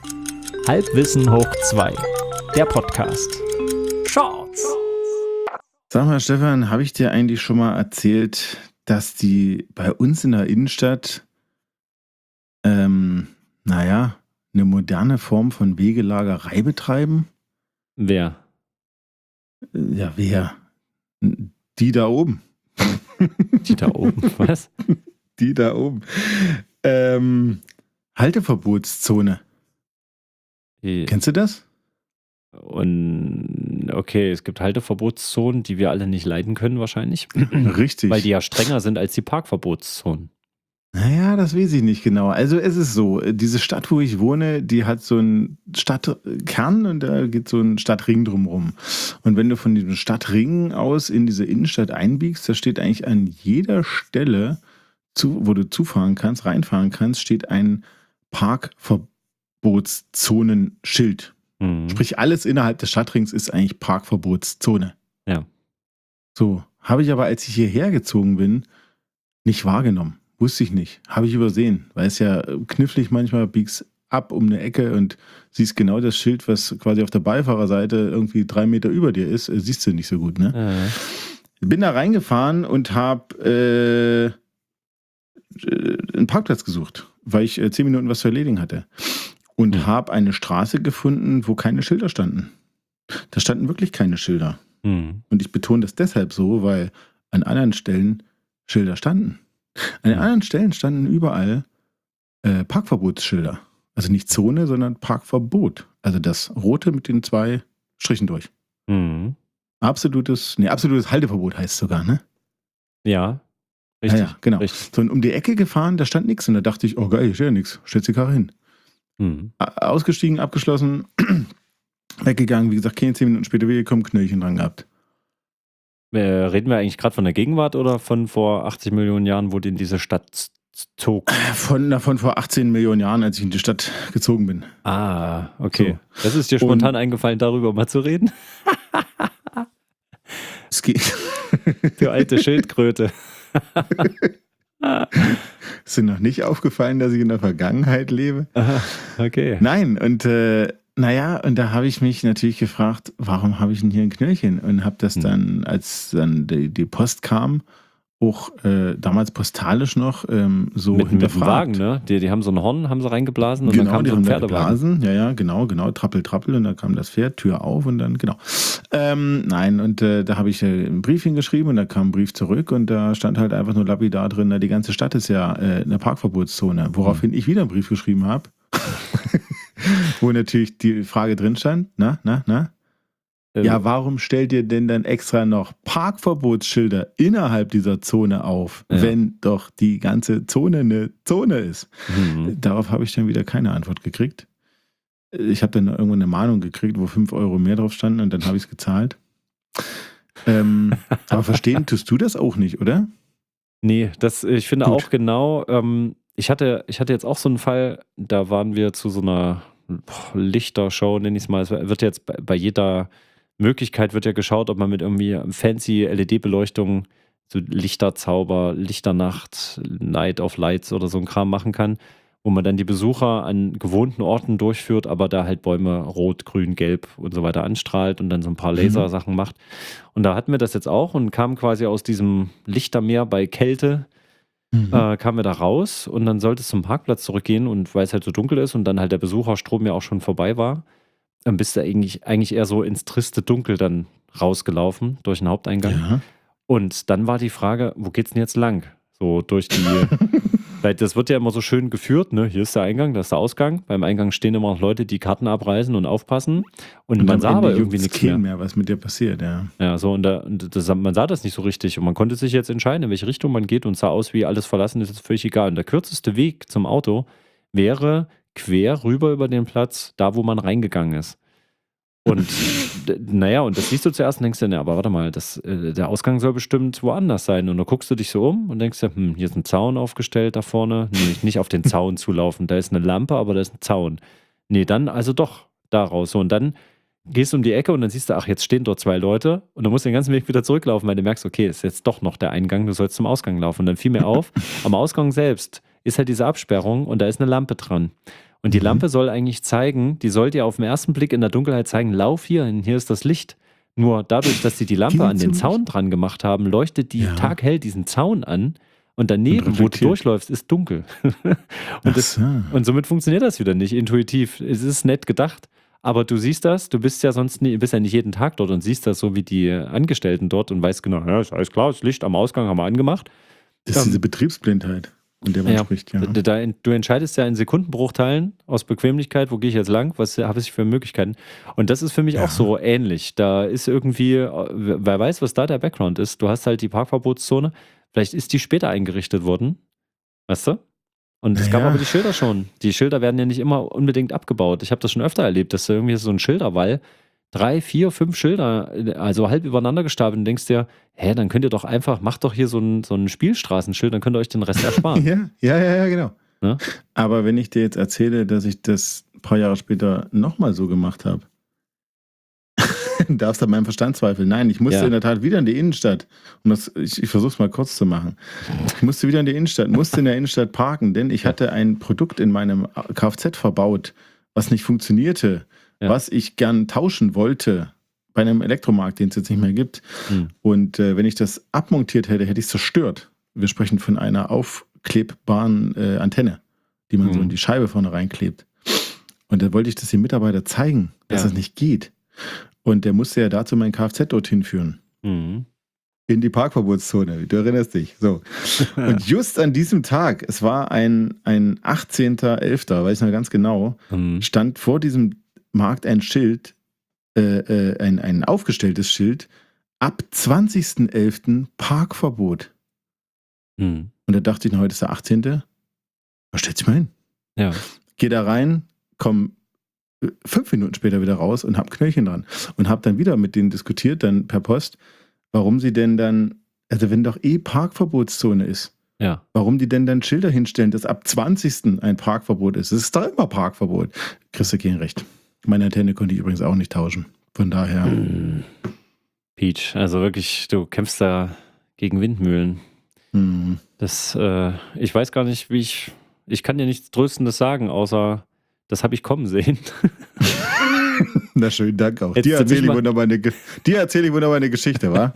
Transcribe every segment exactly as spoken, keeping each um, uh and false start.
Halbwissen hoch zwei, der Podcast. Shorts. Sag mal, Stefan, habe ich dir eigentlich schon mal erzählt, dass die bei uns in der Innenstadt, ähm, naja, eine moderne Form von Wegelagerei betreiben? Wer? Ja, wer? Die da oben. Die da oben, was? Die da oben. Ähm, Halteverbotszone. Die- Kennst du das? Und okay, es gibt Halteverbotszonen, die wir alle nicht leiden können wahrscheinlich, Richtig. weil die ja strenger sind als die Parkverbotszonen. Naja, das weiß ich nicht genau. Also es ist so, diese Stadt, wo ich wohne, die hat so einen Stadtkern und da geht so ein Stadtring drumrum. Und wenn du von diesem Stadtring aus in diese Innenstadt einbiegst, da steht eigentlich an jeder Stelle, zu, wo du zufahren kannst, reinfahren kannst, steht ein Parkverbotszonenschild. Mhm. Sprich, alles innerhalb des Stadtrings ist eigentlich Parkverbotszone. Ja. So, habe ich aber, als ich hierher gezogen bin, nicht wahrgenommen. Wusste ich nicht. Habe ich übersehen. Weil es ja knifflig manchmal biegst ab um eine Ecke und siehst genau das Schild, was quasi auf der Beifahrerseite irgendwie drei Meter über dir ist. Siehst du nicht so gut, ne? Äh, Bin da reingefahren und habe äh, einen Parkplatz gesucht, weil ich äh, zehn Minuten was zu erledigen hatte. Und Hm. habe eine Straße gefunden, wo keine Schilder standen. Da standen wirklich keine Schilder. mhm. Und ich betone das deshalb so, weil an anderen Stellen Schilder standen. An den Mhm. anderen Stellen standen überall äh, Parkverbotsschilder. Also nicht Zone, sondern Parkverbot. Also das Rote mit den zwei Strichen durch. Mhm. Absolutes, nee, absolutes Halteverbot heißt es sogar, ne? Ja, richtig. Ja, ja, genau. Richtig. So, und um die Ecke gefahren, da stand nichts. Und da dachte ich, oh geil, hier steht ja nichts. Stellst die Karre hin. Mhm. A- Ausgestiegen, abgeschlossen, weggegangen. Wie gesagt, keine zehn Minuten später wiedergekommen, Knöllchen dran gehabt. Äh, reden wir eigentlich gerade von der Gegenwart oder von vor achtzig Millionen Jahren, wo die in diese Stadt z- zog? Von, na, von vor achtzehn Millionen Jahren, als ich in die Stadt gezogen bin. Ah, okay. So. Das ist dir spontan eingefallen, darüber mal zu reden? Es geht. Du alte Schildkröte. Ist dir noch nicht aufgefallen, dass ich in der Vergangenheit lebe? Aha, okay. Nein, und äh, naja, und da habe ich mich natürlich gefragt, warum habe ich denn hier ein Knöllchen? Und habe das Hm. dann, als dann die, die Post kam, auch äh, damals postalisch noch ähm, so mit, mit dem hinterfragt. Wagen, ne? Die, die haben so ein Horn, haben sie reingeblasen und Genau, dann kam die so haben ein da Pferdewagen. geblasen. Ja, ja, genau, genau, trappel, trappel und dann kam das Pferd, Tür auf und dann, genau. Ähm, nein, und äh, da habe ich äh, einen Brief hingeschrieben und da kam ein Brief zurück und da stand halt einfach nur lapidar drin, na, die ganze Stadt ist ja äh, eine Parkverbotszone, woraufhin ich wieder einen Brief geschrieben habe, wo natürlich die Frage drin stand, na, na, na, Äh, ja, warum stellt ihr denn dann extra noch Parkverbotsschilder innerhalb dieser Zone auf, Ja. wenn doch die ganze Zone eine Zone ist? mhm. Darauf habe ich dann wieder keine Antwort gekriegt. Ich habe dann irgendwo eine Mahnung gekriegt, wo fünf Euro mehr drauf standen und dann habe ich es gezahlt. Ähm, aber verstehen tust du das auch nicht, oder? Nee, das, ich finde Gut. auch genau, ähm, ich hatte, ich hatte jetzt auch so einen Fall, da waren wir zu so einer boah, Lichtershow, nenne ich es mal. Es wird jetzt bei, bei jeder Möglichkeit wird ja geschaut, ob man mit irgendwie fancy L E D-Beleuchtung, so Lichterzauber, Lichternacht, Night of Lights oder so ein Kram machen kann, wo man dann die Besucher an gewohnten Orten durchführt, aber da halt Bäume rot, grün, gelb und so weiter anstrahlt und dann so ein paar Lasersachen macht. Und da hatten wir das jetzt auch und kamen quasi aus diesem Lichtermeer bei Kälte, Mhm. äh, kamen wir da raus und dann sollte es zum Parkplatz zurückgehen und weil es halt so dunkel ist und dann halt der Besucherstrom ja auch schon vorbei war, dann bist du eigentlich, eigentlich eher so ins triste Dunkel dann rausgelaufen durch den Haupteingang. Ja. Und dann war die Frage, wo geht's denn jetzt lang? So durch die, weil das wird ja immer so schön geführt, ne? Hier ist der Eingang, das ist der Ausgang. Beim Eingang stehen immer noch Leute, die Karten abreißen und aufpassen. Und, Und man am sah Ende aber juckt's irgendwie nichts keinen mehr. mehr, was mit dir passiert, ja. Ja, so und, da, und das, man sah das nicht so richtig und man konnte sich jetzt entscheiden, in welche Richtung man geht und sah aus wie alles verlassen, ist jetzt völlig egal. Und der kürzeste Weg zum Auto wäre quer rüber über den Platz, da wo man reingegangen ist. Und d- naja, und das siehst du zuerst und denkst dir, na, aber warte mal, das, äh, der Ausgang soll bestimmt woanders sein. Und dann guckst du dich so um und denkst dir, hm, hier ist ein Zaun aufgestellt da vorne. Nee, nicht auf den Zaun zulaufen. Da ist eine Lampe, aber da ist ein Zaun. Nee, dann also doch da raus. So, und dann gehst du um die Ecke und dann siehst du, ach, jetzt stehen dort zwei Leute und du musst den ganzen Weg wieder zurücklaufen, weil du merkst, okay, ist jetzt doch noch der Eingang, du sollst zum Ausgang laufen. Und dann fiel mir auf, am Ausgang selbst ist halt diese Absperrung und da ist eine Lampe dran. Und die Mhm. Lampe soll eigentlich zeigen, die soll dir auf den ersten Blick in der Dunkelheit zeigen, lauf hier hin, hier ist das Licht. Nur dadurch, dass sie die Lampe Die an den zum Zaun dran gemacht haben, leuchtet die Ja. taghell diesen Zaun an und daneben, Und wo du reflektiert. durchläufst, ist dunkel. und, Ach das, so. und somit funktioniert das wieder nicht intuitiv. Es ist nett gedacht, aber du siehst das, du bist ja sonst nie, bist ja nicht jeden Tag dort und siehst das so wie die Angestellten dort und weißt genau, ja, ist alles klar, das Licht am Ausgang haben wir angemacht. Das ist Ähm, diese Betriebsblindheit, von der man Ja, spricht, ja. da, da, du entscheidest ja in Sekundenbruchteilen aus Bequemlichkeit, wo gehe ich jetzt lang, was habe ich für Möglichkeiten. Und das ist für mich Ja. auch so ähnlich. Da ist irgendwie, äh, wer weiß, was da der Background ist. Du hast halt die Parkverbotszone, vielleicht ist die später eingerichtet worden, weißt du? Und es gab Naja. aber die Schilder schon. Die Schilder werden ja nicht immer unbedingt abgebaut. Ich habe das schon öfter erlebt, dass da irgendwie so ein Schilderwall, drei, vier, fünf Schilder, also halb übereinander gestapelt und denkst dir, hä, dann könnt ihr doch einfach, macht doch hier so ein, so ein Spielstraßenschild, dann könnt ihr euch den Rest ersparen. Ja, ja, ja, ja, genau. Ne? Aber wenn ich dir jetzt erzähle, dass ich das ein paar Jahre später nochmal so gemacht habe, darfst du an meinem Verstand zweifeln. Nein, ich musste Ja. in der Tat wieder in die Innenstadt. Und das, ich, ich versuche es mal kurz zu machen. Ich musste wieder in die Innenstadt, musste in der Innenstadt parken, denn ich hatte ein Produkt in meinem Kfz verbaut, was nicht funktionierte, Ja. was ich gern tauschen wollte bei einem Elektromarkt, den es jetzt nicht mehr gibt. Hm. Und äh, wenn ich das abmontiert hätte, hätte ich es zerstört. Wir sprechen von einer aufklebbaren äh, Antenne, die man so Mhm. in die Scheibe vorne reinklebt. Und da wollte ich das dem Mitarbeiter zeigen, dass Ja. das nicht geht. Und der musste ja dazu mein Kfz dorthin führen. Mhm. In die Parkverbotszone, du erinnerst dich. So. Und just an diesem Tag, es war ein, ein achtzehnter elfter, weiß ich noch ganz genau, Mhm. stand vor diesem Markt ein Schild, äh, äh, ein, ein aufgestelltes Schild, ab zwanzigsten elften Parkverbot. Mhm. Und da dachte ich, na, heute ist der achtzehnte Was stellt sich mal hin? Ja. Geh da rein, komm äh, fünf Minuten später wieder raus und hab Knöllchen dran. Und hab dann wieder mit denen diskutiert, dann per Post, warum sie denn dann, also wenn doch eh Parkverbotszone ist, Ja. warum die denn dann Schilder hinstellen, dass ab zwanzigsten ein Parkverbot ist. Es ist doch immer Parkverbot. Kriegst du kein Recht. Meine Antenne konnte ich übrigens auch nicht tauschen. Von daher. Mhm. Peach, also wirklich, du kämpfst da gegen Windmühlen. Hm. Das, äh, ich weiß gar nicht, wie ich, ich kann dir nichts Tröstendes sagen, außer, das habe ich kommen sehen. Na schön, danke auch. Hättest Dir du mich erzähle ich mal- wunderbar eine, Ge- dir erzähle ich wunderbar eine Geschichte, wa?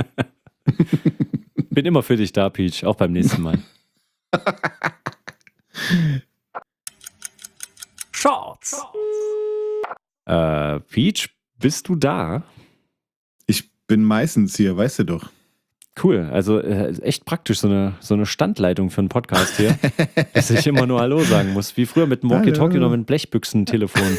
Bin immer für dich da, Peach, auch beim nächsten Mal. Shorts. Äh, Peach, bist du da? Ich bin meistens hier, weißt du doch. Cool, also äh, echt praktisch, so eine, so eine Standleitung für einen Podcast hier, dass ich immer nur Hallo sagen muss, wie früher mit dem Walkie-Talkie Hallo. oder mit dem Blechbüchsen-Telefon.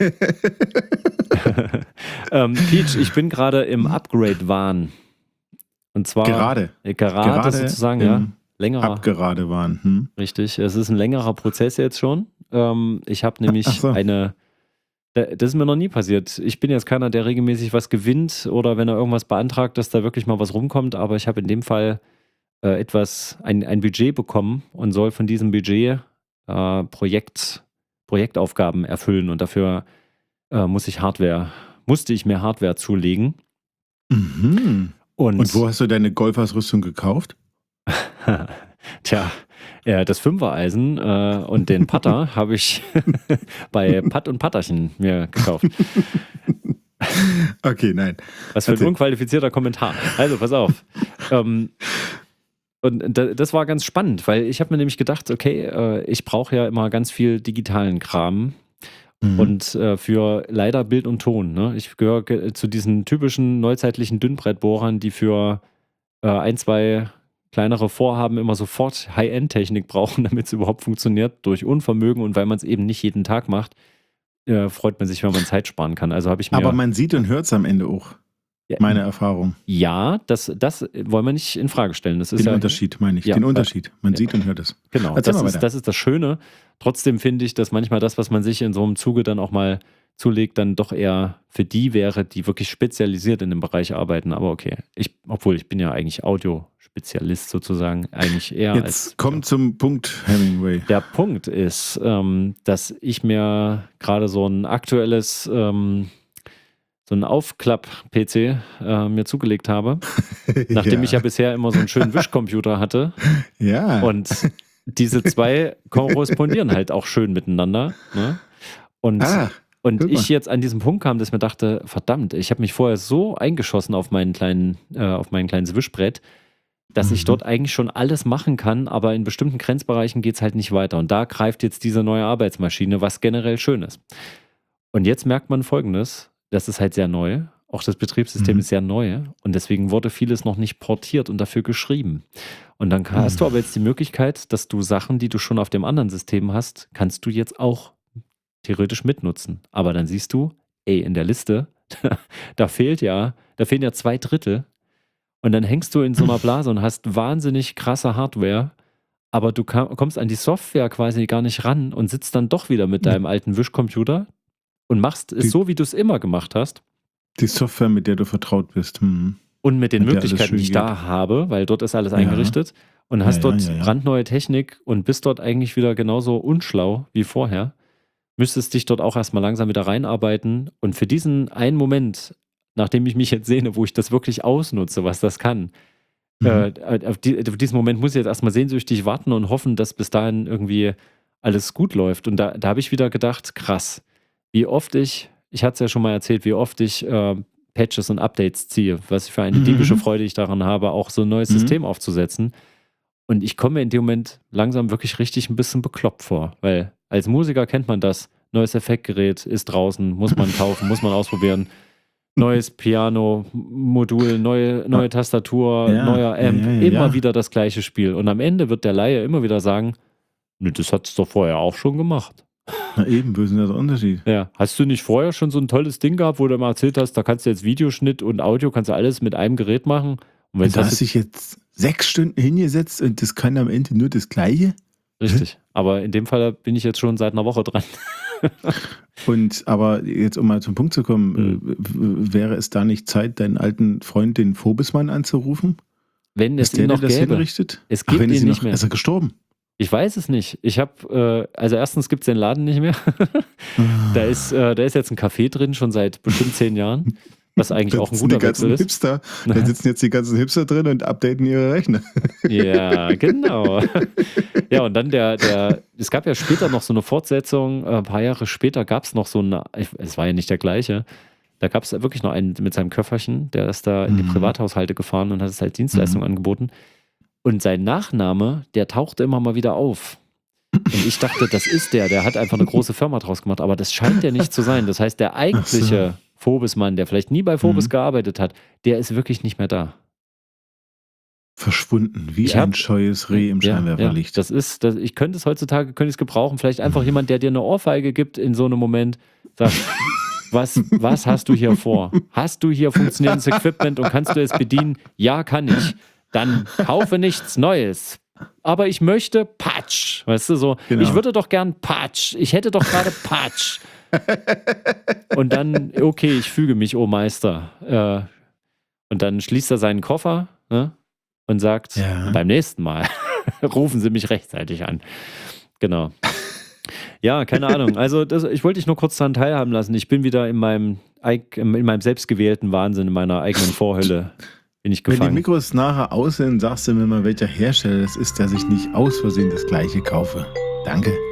ähm, Peach, ich bin gerade im Upgrade-Wahn. Und zwar Gerade. äh, gerade, Gerade sozusagen, im ja. Längerer, Abgerade waren. Hm? richtig. Es ist ein längerer Prozess jetzt schon. Ähm, ich habe nämlich Ach so. eine, da- das ist mir noch nie passiert. Ich bin jetzt keiner, der regelmäßig was gewinnt oder wenn er irgendwas beantragt, dass da wirklich mal was rumkommt. Aber ich habe in dem Fall äh, etwas, ein, ein Budget bekommen und soll von diesem Budget äh, Projekt, Projektaufgaben erfüllen. Und dafür äh, muss ich Hardware, musste ich mir Hardware zulegen. Mhm. Und, Und wo hast du deine Golfausrüstung gekauft? Tja, ja, das Fünfereisen äh, und den Putter habe ich bei Putt und Putterchen mir gekauft. Okay, nein. Was für ein Erzähl. unqualifizierter Kommentar. Also, pass auf. ähm, und da, das war ganz spannend, weil ich habe mir nämlich gedacht, okay, äh, ich brauche ja immer ganz viel digitalen Kram Mhm. und äh, für leider Bild und Ton. Ne? Ich gehöre ge- zu diesen typischen neuzeitlichen Dünnbrettbohrern, die für äh, ein, zwei kleinere Vorhaben immer sofort High-End-Technik brauchen, damit es überhaupt funktioniert, durch Unvermögen und weil man es eben nicht jeden Tag macht, äh, freut man sich, wenn man Zeit sparen kann. Also habe ich mir... Aber man sieht und hört es am Ende auch. Ja, Meine Erfahrung. Ja, das, das wollen wir nicht in Frage stellen. Das ist Den ja, Unterschied meine ich. Ja, Den weil- Unterschied. Man ja. sieht und hört es. Genau, Erzähl das mal ist, weiter. das ist das Schöne. Trotzdem finde ich, dass manchmal das, was man sich in so einem Zuge dann auch mal zulegt, dann doch eher für die wäre, die wirklich spezialisiert in dem Bereich arbeiten. Aber okay, ich, obwohl ich bin ja eigentlich Audiospezialist sozusagen, eigentlich eher Jetzt als... komm zum Punkt, Hemingway. Der Punkt ist, ähm, dass ich mir gerade so ein aktuelles, ähm, so einen Aufklapp-P C äh, mir zugelegt habe, nachdem ja. ich ja bisher immer so einen schönen Wischcomputer hatte. Ja. Und diese zwei korrespondieren halt auch schön miteinander. Ne? Und, Ah, und guck mal. ich jetzt an diesem Punkt kam, dass ich mir dachte, verdammt, ich habe mich vorher so eingeschossen auf meinen kleinen, äh, auf mein kleines Wischbrett, dass ich Mhm. dort eigentlich schon alles machen kann, aber in bestimmten Grenzbereichen geht es halt nicht weiter. Und da greift jetzt diese neue Arbeitsmaschine, was generell schön ist. Und jetzt merkt man Folgendes, das ist halt sehr neu, auch das Betriebssystem Mhm. ist sehr neu und deswegen wurde vieles noch nicht portiert und dafür geschrieben. Und dann hast du aber jetzt die Möglichkeit, dass du Sachen, die du schon auf dem anderen System hast, kannst du jetzt auch theoretisch mitnutzen. Aber dann siehst du, ey, in der Liste, da fehlt ja, da fehlen ja zwei Drittel. Und dann hängst du in so einer Blase und hast wahnsinnig krasse Hardware, aber du kam, kommst an die Software quasi gar nicht ran und sitzt dann doch wieder mit deinem alten Wischcomputer und machst es Die- so, wie du es immer gemacht hast. Die Software, mit der du vertraut bist. Hm. Und mit den Mit der alles Möglichkeiten, schön die ich geht. da habe, weil dort ist alles Ja. eingerichtet und hast Ja, ja, dort ja, ja. brandneue Technik und bist dort eigentlich wieder genauso unschlau wie vorher. Müsstest dich dort auch erstmal langsam wieder reinarbeiten und für diesen einen Moment, nachdem ich mich jetzt sehne, wo ich das wirklich ausnutze, was das kann, Mhm. äh, auf, die, auf diesen Moment muss ich jetzt erstmal sehnsüchtig warten und hoffen, dass bis dahin irgendwie alles gut läuft. Und da, da habe ich wieder gedacht, krass, wie oft ich, ich hatte es ja schon mal erzählt, wie oft ich äh, Patches und Updates ziehe, was für eine Mhm. diebische Freude ich daran habe, auch so ein neues Mhm. System aufzusetzen. Und ich komme mir in dem Moment langsam wirklich richtig ein bisschen bekloppt vor, weil als Musiker kennt man das. Neues Effektgerät ist draußen, muss man kaufen, muss man ausprobieren. Neues Piano-Modul, neue, neue Tastatur, Ja, neuer Amp, ja, ja, ja, immer ja. wieder das gleiche Spiel. Und am Ende wird der Laie immer wieder sagen, "Nö, das hat es doch vorher auch schon gemacht." Na eben, wo ist denn der Unterschied? Ja, hast du nicht vorher schon so ein tolles Ding gehabt, wo du mal erzählt hast, da kannst du jetzt Videoschnitt und Audio, kannst du alles mit einem Gerät machen? Und wenn Und da das hast dich jetzt sechs Stunden hingesetzt und das kann am Ende nur das Gleiche? richtig, aber in dem Fall bin ich jetzt schon seit einer Woche dran. Und aber jetzt, um mal zum Punkt zu kommen, Hm. äh, w- wäre es da nicht Zeit, deinen alten Freund, den Phobismann, anzurufen? Wenn es Ist der, ihn der noch das gäbe. hinrichtet? Es Ach, gibt wenn es ihn ihn nicht noch, mehr. ist er gestorben? Ich weiß es nicht. Ich habe, äh, also erstens gibt es den Laden nicht mehr. Da ist, äh, da ist jetzt ein Café drin, schon seit bestimmt zehn Jahren, was eigentlich Da auch ein sitzen die guter Wechsel ganzen ist. Hipster, da sitzen jetzt die ganzen Hipster drin und updaten ihre Rechner. Ja, genau. Ja, und dann der, der, es gab ja später noch so eine Fortsetzung, äh, ein paar Jahre später gab es noch so eine, ich- es war ja nicht der gleiche, da gab es wirklich noch einen mit seinem Köfferchen, der ist da in die Mhm. Privathaushalte gefahren und hat es halt Dienstleistungen angeboten. Und sein Nachname, der tauchte immer mal wieder auf. Und ich dachte, das ist der, der hat einfach eine große Firma draus gemacht, aber das scheint der nicht zu sein. Das heißt, der eigentliche Phobismann, der vielleicht nie bei Phobis Mhm. gearbeitet hat, der ist wirklich nicht mehr da. Verschwunden, wie Ich ein hab- scheues Reh im Ja, Scheinwerferlicht. ja, das ist, das, ich könnte es heutzutage, könnte ich es gebrauchen. Vielleicht einfach jemand, der dir eine Ohrfeige gibt in so einem Moment, sagt, was, was hast du hier vor? Hast du hier funktionierendes Equipment und kannst du es bedienen? Ja, kann ich. Dann kaufe nichts Neues. Aber ich möchte Patsch. Weißt du, so, Genau. ich würde doch gern Patsch. Ich hätte doch gerade Patsch. Und dann, okay, ich füge mich, oh Meister. Äh, und dann schließt er seinen Koffer, ne? Und sagt, Ja. beim nächsten Mal rufen Sie mich rechtzeitig an. Genau. Ja, keine Ahnung. Also das, ich wollte dich nur kurz daran teilhaben lassen. Ich bin wieder in meinem, eig- in meinem selbstgewählten Wahnsinn, in meiner eigenen Vorhölle bin ich Wenn die gefangen. Mikros nachher aus sind, sagst du mir mal, welcher Hersteller das ist, dass ich nicht aus Versehen das gleiche kaufe. Danke.